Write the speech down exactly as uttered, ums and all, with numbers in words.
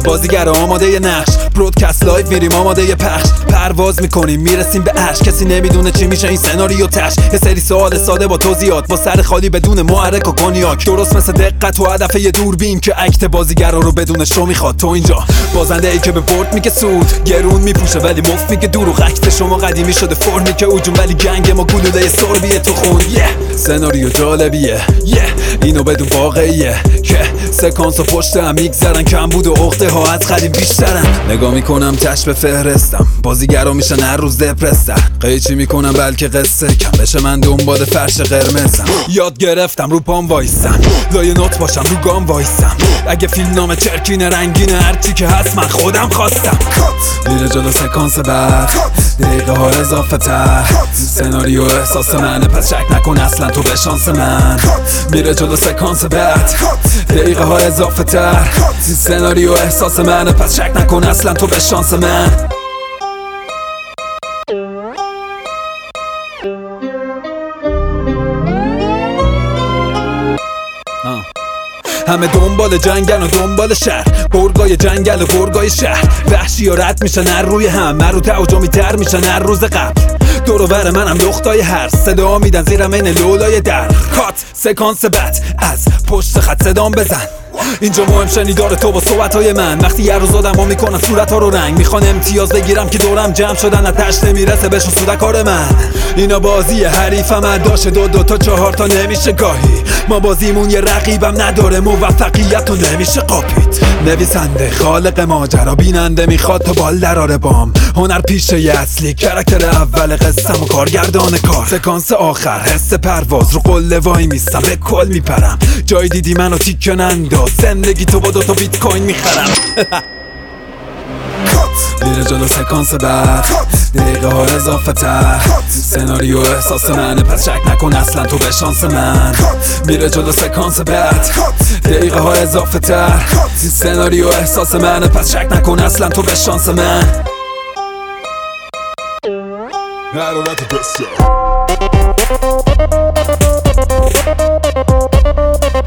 بازیگر آماده ی نقش، برودکست لایو میریم آماده ی پخش، پرواز میکنیم میرسیم به عشق. کسی نمیدونه چی میشه این سناریو تش، یه سری سوال ساده با توضیحات، با سر خالی بدون محرک و کنیاک، درست مثل دقت و هدف یه دوربین که اکت بازیگرا رو بدون شو میخواد. تو اینجا بازنده ای که به برد میگه سود، گرون میپوشه ولی مفت میگه دروغ. اکت شما قدیمی شده فرمی که اوجون، ولی گنگ ما گلوله سربیه تو خون. yeah. سناریو جالبیه yeah. اینو بدون واقعیه که سکانس و پشت هم میگذرن، کم بود و عقده ها از قدیم بیشترن. نگاه میکنم تش به فهرستم، بازیگرا میشن هر روز دپرس‌تر. قیچی میکنم بلکه قصه کم بشه، من دنبال فرش قرمزم. یاد گرفتم رو پام وایسم، لای نوت باشم رو گام وایسم. اگه فیلم نام چرکینه رنگینه، هرچی که هست من خودم خواستم. میره جلو سکانس بعد، دقیقه ها اضافه تر. سناریو احساس منه پس شک نکن اصلا تو به شانس من. میره جلو سکانس بعد، دقیقه ها اضافه تر. سناریو احساس منه پس شک نکن اصلا تو به شانس من. همه دنبال جنگل و دنبال شهر، برگای جنگل و برگای شهر. وحشی ها رد میشن هر روی هم، مرو تعجمی تر میشن هر روز قبل. دور و بر منم دختای هر صدا میدن زیرم این لولای در. کات سکانس بد از پشت خط صدام بزن. اینجا مهم شنیدار تو با صحبتهای من. وقتی یه روز آدم ها میکنن صورت ها رو رنگ، میخوان امتیاز بگیرم که دورم جمع شدن، اتش نمیرسه بهشون سودکار من. اینا بازی حریفم داشته دو دو تا چهار تا نمیشه گاهی. ما بازیمون یه رقیبم نداره، موفقیت رو نمیشه قاپید. نویسنده خالق ماجرا، بیننده میخواد تا بال دراره بام. هنر پیشه ی اصلی، کرکتر اول قصم و کارگردان کار. سکانس آخر حس پرواز، رو قله وای میستم به کل میپرم. جای دیدی منو تیکه ننداز، زندگی تو با دوتا بیت کوین میخرم. میره جلو سکانس بعد، دقیقه ها اضافه تر. سناریو احساس منه پس شک نکن اصلا تو به شانس من. میره جلو سکانس بعد، دقیقه ها اضافه تر. سناریو احساس منه پس شک نکن اصلا تو به شانس من. I don't like the best stuff.